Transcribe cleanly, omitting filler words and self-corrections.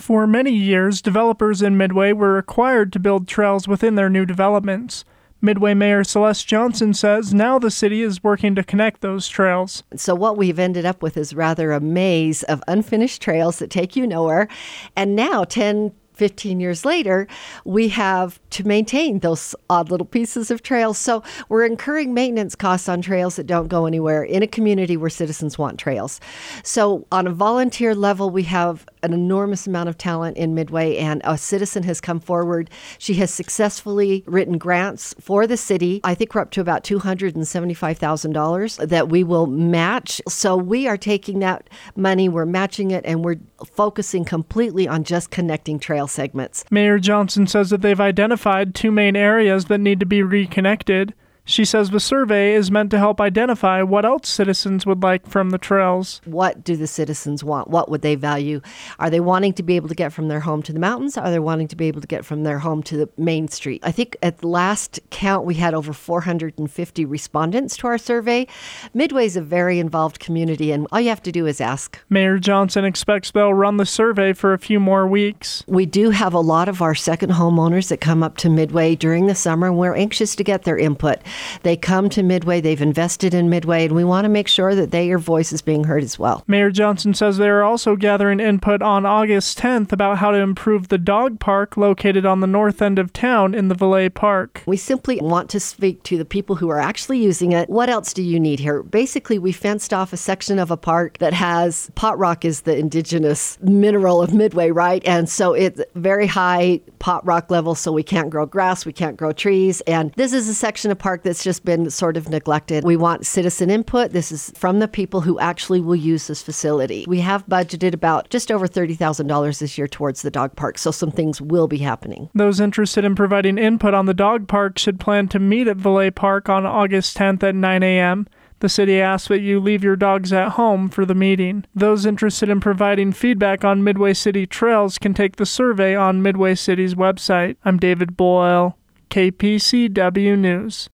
For many years, developers in Midway were required to build trails within their new developments. Midway Mayor Celeste Johnson says now the city is working to connect those trails. So what we've ended up with is rather a maze of unfinished trails that take you nowhere. And now, 15 years later, we have to maintain those odd little pieces of trails. So we're incurring maintenance costs on trails that don't go anywhere in a community where citizens want trails. So on a volunteer level, we have an enormous amount of talent in Midway, and a citizen has come forward. She has successfully written grants for the city. I think we're up to about $275,000 that we will match. So we are taking that money, we're matching it, and we're focusing completely on just connecting trail segments. Mayor Johnson says that they've identified 2 main areas that need to be reconnected. She says the survey is meant to help identify what else citizens would like from the trails. What do the citizens want? What would they value? Are they wanting to be able to get from their home to the mountains? Are they wanting to be able to get from their home to the main street? I think at the last count, we had over 450 respondents to our survey. Midway is a very involved community, and all you have to do is ask. Mayor Johnson expects they'll run the survey for a few more weeks. We do have a lot of our second homeowners that come up to Midway during the summer, and we're anxious to get their input. They come to Midway, they've invested in Midway, and we want to make sure that their voice is being heard as well. Mayor Johnson says they are also gathering input on August 10th about how to improve the dog park located on the north end of town in the Valet Park. We simply want to speak to the people who are actually using it. What else do you need here? Basically, we fenced off a section of a park that has, pot rock is the indigenous mineral of Midway, right? And so it's very high pot rock level, so we can't grow grass, we can't grow trees. And this is a section of park that's just been sort of neglected. We want citizen input. This is from the people who actually will use this facility. We have budgeted about just over $30,000 this year towards the dog park, so some things will be happening. Those interested in providing input on the dog park should plan to meet at Valet Park on August 10th at 9 a.m. The city asks that you leave your dogs at home for the meeting. Those interested in providing feedback on Midway City trails can take the survey on Midway City's website. I'm David Boyle, KPCW News.